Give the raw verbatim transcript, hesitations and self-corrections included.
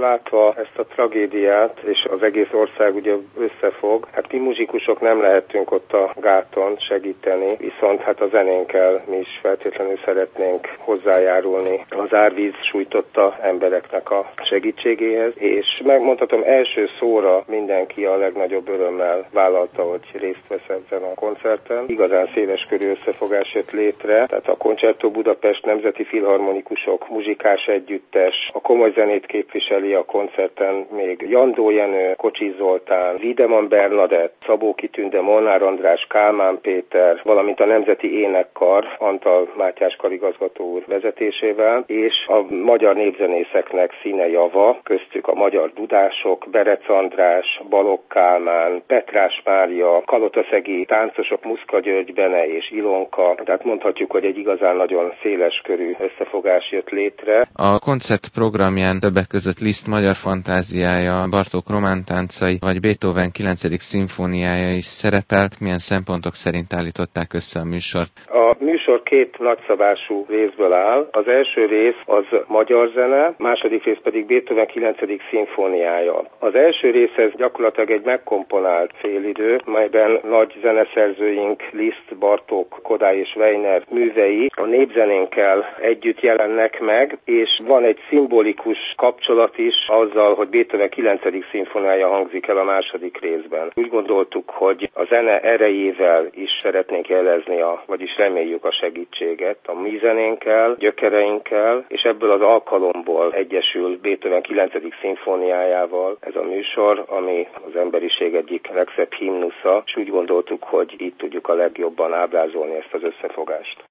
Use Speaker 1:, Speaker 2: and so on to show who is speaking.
Speaker 1: Látva ezt a tragédiát, és az egész ország ugye összefog, hát mi muzsikusok nem lehetünk ott a gáton segíteni, viszont hát a zenénkkel mi is feltétlenül szeretnénk hozzájárulni az árvíz sújtotta embereknek a segítségéhez, és megmondhatom, első szóra mindenki a legnagyobb örömmel vállalta, hogy részt vesz ezen a koncerten. Igazán széles körű összefogás jött létre, tehát a Concerto Budapest Nemzeti Filharmonikusok muzsikás együttes, a komoly zenét képviseli a koncerten még Jandó Jenő, Kocsis Zoltán, Wiedemann Bernadett, Szabó Tünde, Molnár András, Kálmán Péter, valamint a Nemzeti Énekkar, Antal Mátyás karigazgató úr vezetésével, és a magyar népzenészeknek színe java, köztük a magyar dudások, Berec András, Balogh Kálmán, Petrás Mária, kalotaszegi táncosok Muszka György, Bene és Ilonka, tehát mondhatjuk, hogy egy igazán nagyon széles körű összefogás jött létre.
Speaker 2: A koncert programján többek között Liszt Magyar Fantáziája, Bartók romántáncai, vagy Beethoven kilencedik szimfóniája is szerepel. Milyen szempontok szerint állították össze a műsort?
Speaker 1: A műsor két nagyszabású részből áll. Az első rész az magyar zene, második rész pedig Beethoven kilencedik szimfóniája. Az első részhez gyakorlatilag egy megkomponált félidő, melyben nagy zeneszerzőink Liszt, Bartók, Kodály és Weiner művei a népzenénkkel együtt jelennek meg, és van egy szimbolikus kapcsolat is azzal, hogy Beethoven kilencedik szimfóniája hangzik el a második részben. Úgy gondoltuk, hogy a zene erejével is szeretnénk jelezni, a, vagyis reméljük a segítséget a mi zenénkkel, gyökereinkkel, és ebből az alkalomból egyesül Beethoven kilencedik szimfóniájával ez a műsor, ami az emberiség egyik legszebb himnusza, és úgy gondoltuk, hogy így tudjuk a legjobban ábrázolni ezt az összefogást.